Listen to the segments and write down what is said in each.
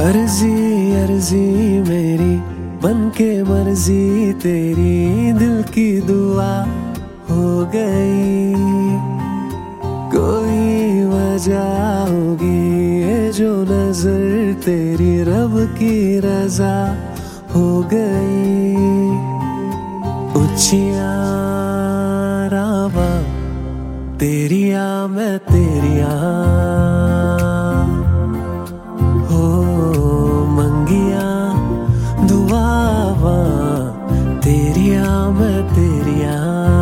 अर्जी अर्जी मेरी बन के मर्जी तेरी, दिल की दुआ हो गई। कोई वजह होगी ये जो नजर तेरी रब की रजा हो गई। उचिया रावा तेरिया मैं तेरिया, हो मंगिया दुआवा तेरिया मैं तेरिया।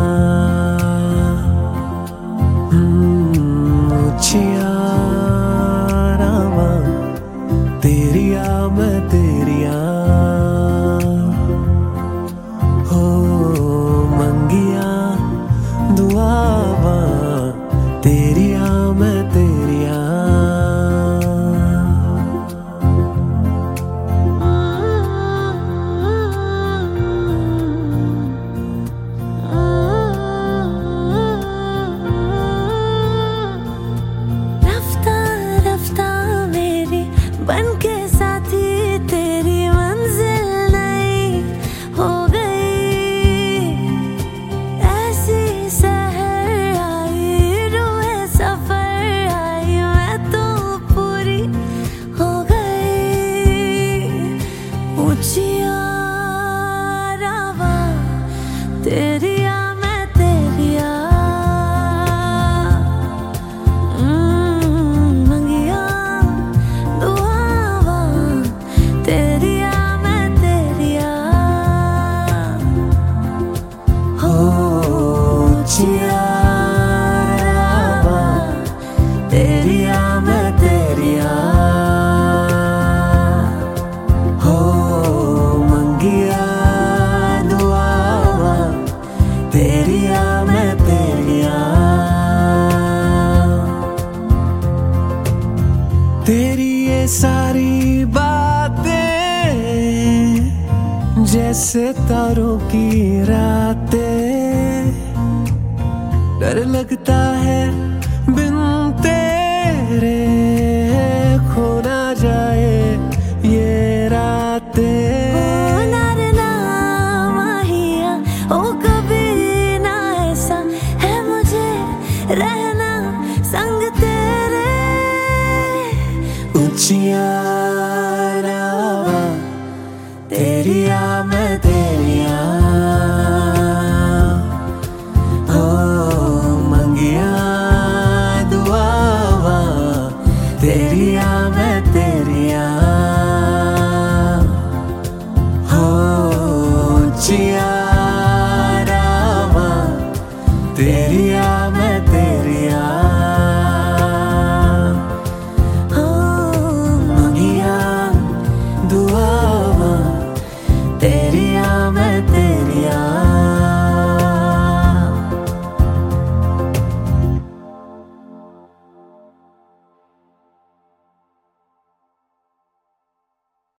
उचिया रावा तेरिया मैं तेरिया, हो मंगिया दुआवा तेरिया मैं तेरिया। रफ्ता रफ्ता मेरी बन के साथी तेरी मंजिल नई हो गई। ऐसी सहर आई रूहे सफर आई, मैं तो पूरी हो गई। ऊंचिया रावा तेरिया मैं तेरिया, मंगिया दुआवा तेरिया मैं तेरिया, हो उचिया रावा तेरिया मैं तेरिया, हो मंगिया दुआवा तेरिया मैं तेरिया। तेरी ये सारी बातें जैसे तारों की रातें, डर लगता है